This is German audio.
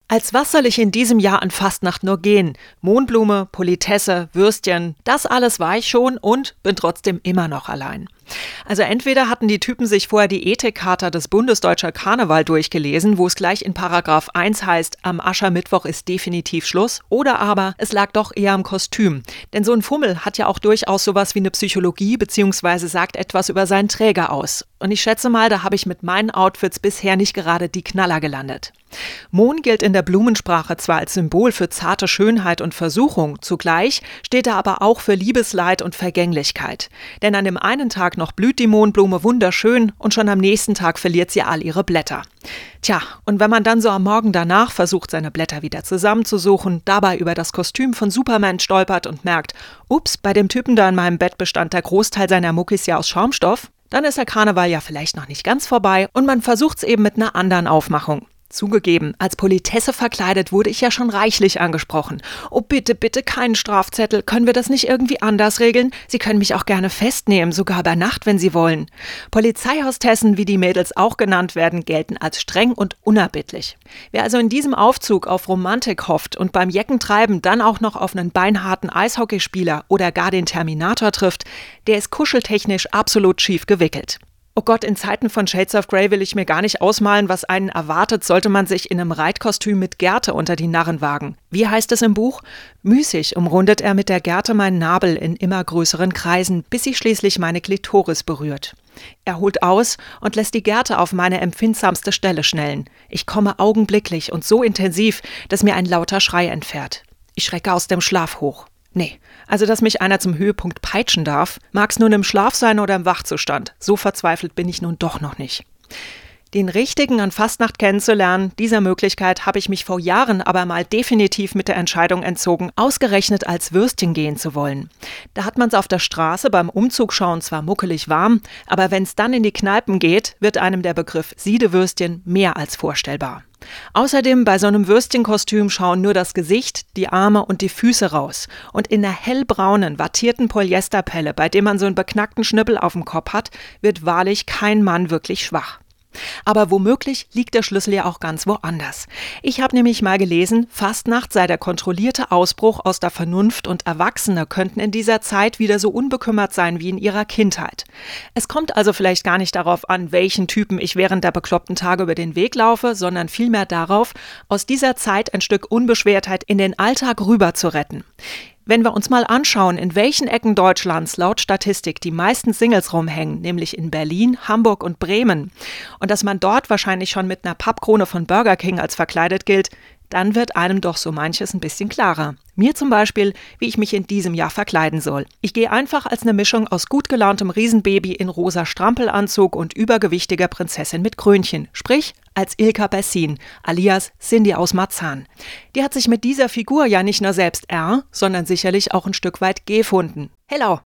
Als was soll ich in diesem Jahr an Fastnacht nur gehen? Mohnblume, Politesse, Würstchen, das alles war ich schon und bin trotzdem immer noch allein. Also entweder hatten die Typen sich vorher die Ethikcharta des Bundesdeutscher Karneval durchgelesen, wo es gleich in Paragraph 1 heißt, am Aschermittwoch ist definitiv Schluss, oder aber es lag doch eher am Kostüm. Denn so ein Fummel hat ja auch durchaus sowas wie eine Psychologie bzw. sagt etwas über seinen Träger aus. Und ich schätze mal, da habe ich mit meinen Outfits bisher nicht gerade die Knaller gelandet. Mohn gilt in der Blumensprache zwar als Symbol für zarte Schönheit und Versuchung, zugleich steht er aber auch für Liebesleid und Vergänglichkeit. Denn an dem einen Tag noch blüht die Mohnblume wunderschön und schon am nächsten Tag verliert sie all ihre Blätter. Tja, und wenn man dann so am Morgen danach versucht, seine Blätter wieder zusammenzusuchen, dabei über das Kostüm von Superman stolpert und merkt, ups, bei dem Typen da in meinem Bett bestand der Großteil seiner Muckis ja aus Schaumstoff, dann ist der Karneval ja vielleicht noch nicht ganz vorbei und man versucht's eben mit einer anderen Aufmachung. Zugegeben, als Politesse verkleidet wurde ich ja schon reichlich angesprochen. Oh bitte, bitte keinen Strafzettel, können wir das nicht irgendwie anders regeln? Sie können mich auch gerne festnehmen, sogar über Nacht, wenn Sie wollen. Polizeihostessen, wie die Mädels auch genannt werden, gelten als streng und unerbittlich. Wer also in diesem Aufzug auf Romantik hofft und beim Jeckentreiben dann auch noch auf einen beinharten Eishockeyspieler oder gar den Terminator trifft, der ist kuscheltechnisch absolut schief gewickelt. Oh Gott, in Zeiten von Shades of Grey will ich mir gar nicht ausmalen, was einen erwartet, sollte man sich in einem Reitkostüm mit Gerte unter die Narren wagen. Wie heißt es im Buch? Müßig umrundet er mit der Gerte meinen Nabel in immer größeren Kreisen, bis sie schließlich meine Klitoris berührt. Er holt aus und lässt die Gerte auf meine empfindsamste Stelle schnellen. Ich komme augenblicklich und so intensiv, dass mir ein lauter Schrei entfährt. Ich schrecke aus dem Schlaf hoch. Nee, also dass mich einer zum Höhepunkt peitschen darf, mag's nun im Schlaf sein oder im Wachzustand. So verzweifelt bin ich nun doch noch nicht. Den Richtigen an Fastnacht kennenzulernen, dieser Möglichkeit habe ich mich vor Jahren aber mal definitiv mit der Entscheidung entzogen, ausgerechnet als Würstchen gehen zu wollen. Da hat man's auf der Straße beim Umzugschauen zwar muckelig warm, aber wenn's dann in die Kneipen geht, wird einem der Begriff Siedewürstchen mehr als vorstellbar. Außerdem bei so einem Würstchenkostüm schauen nur das Gesicht, die Arme und die Füße raus. Und in der hellbraunen, wattierten Polyesterpelle, bei dem man so einen beknackten Schnippel auf dem Kopf hat, wird wahrlich kein Mann wirklich schwach. Aber womöglich liegt der Schlüssel ja auch ganz woanders. Ich habe nämlich mal gelesen, Fastnacht sei der kontrollierte Ausbruch aus der Vernunft und Erwachsene könnten in dieser Zeit wieder so unbekümmert sein wie in ihrer Kindheit. Es kommt also vielleicht gar nicht darauf an, welchen Typen ich während der bekloppten Tage über den Weg laufe, sondern vielmehr darauf, aus dieser Zeit ein Stück Unbeschwertheit in den Alltag rüber zu retten. Wenn wir uns mal anschauen, in welchen Ecken Deutschlands laut Statistik die meisten Singles rumhängen, nämlich in Berlin, Hamburg und Bremen, und dass man dort wahrscheinlich schon mit einer Pappkrone von Burger King als verkleidet gilt, dann wird einem doch so manches ein bisschen klarer. Mir zum Beispiel, wie ich mich in diesem Jahr verkleiden soll. Ich gehe einfach als eine Mischung aus gut gelauntem Riesenbaby in rosa Strampelanzug und übergewichtiger Prinzessin mit Krönchen. Sprich, als Ilka Bessin, alias Cindy aus Marzahn. Die hat sich mit dieser Figur ja nicht nur selbst sondern sicherlich auch ein Stück weit gefunden. Hello!